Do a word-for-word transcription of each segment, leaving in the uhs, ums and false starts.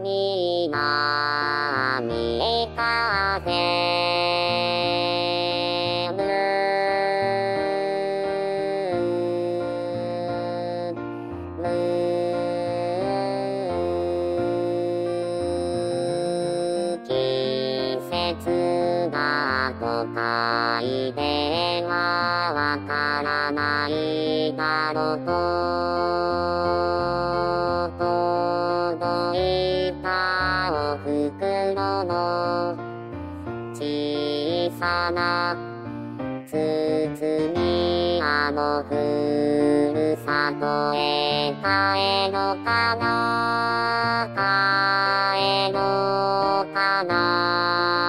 南風季節が都会ではわからないだろうと届いたお袋の小さな包みあのふるさとへ帰ろうかな帰ろうかな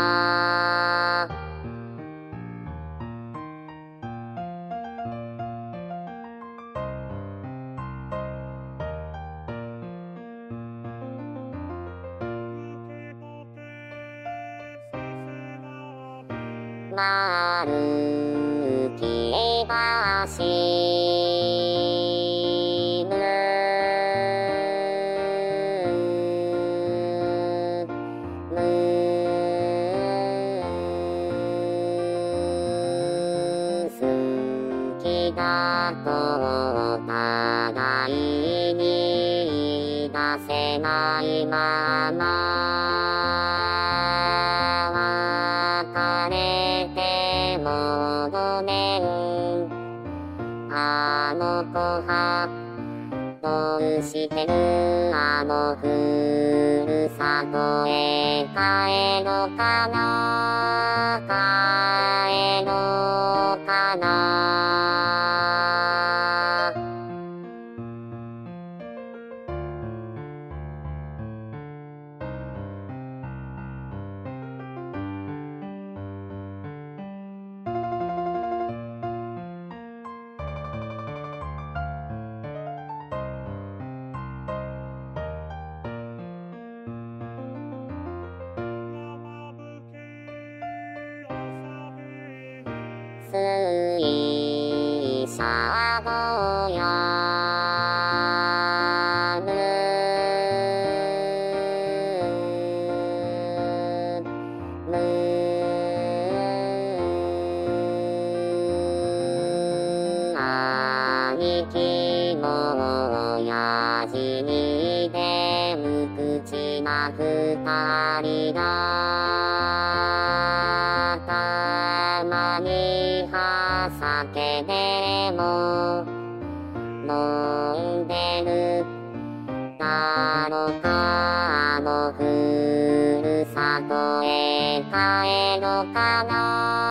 丸木橋ぬ好きだとお互いに出せないままもうごねんあの子はどうしてるあのふるさとへ帰ろうかな帰ろうかな水車ぼやぬむ兄貴も親父にで無口な二人がたまには酒でも飲んでるだろうかあのふるさとへ帰ろうかな